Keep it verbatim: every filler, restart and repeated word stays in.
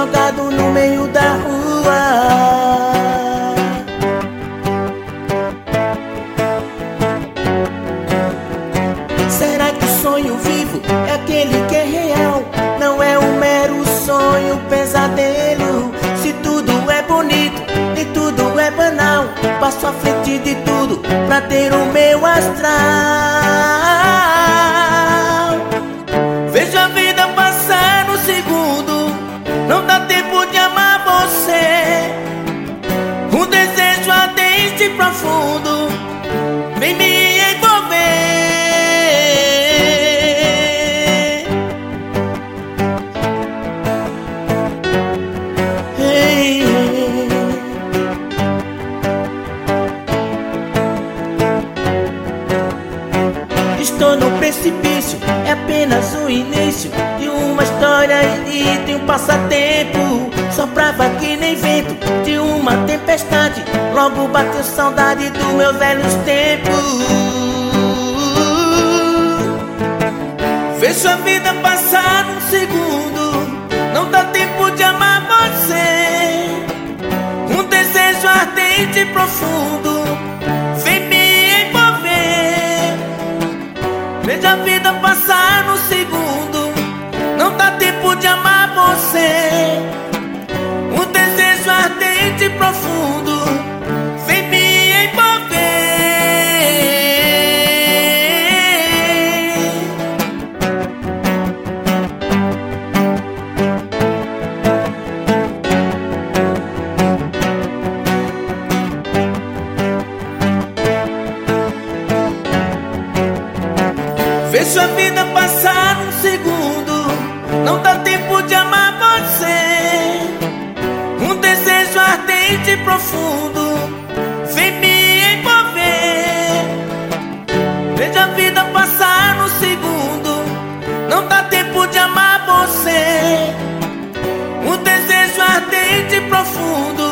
jogado no meio da rua. Será que o sonho vivo é aquele que é real? Não é um mero sonho, pesadelo. Se tudo é bonito e tudo é banal, passo à frente de tudo pra ter o meu astral. Vejo a vida passar no segundo, não dá tempo de amar você. Um desejo ardente e profundo vem me envolver. Hey, hey. Estou no precipício, é apenas o início de uma história e de um passatempo. Soprava que nem vento de uma tempestade, logo bateu saudade dos meus velhos tempos. Vejo a vida passar num segundo, não dá tempo de amar você. Um desejo ardente e profundo vem me envolver. Vejo a vida passar num segundo, não dá tempo de amar você. Um desejo ardente e profundo vem me envolver. Vejo a vida passar num segundo, não dá tempo de amar você. Um desejo ardente e profundo vem me envolver. Vejo a vida passar num segundo, não dá tempo de amar você. Um desejo ardente e profundo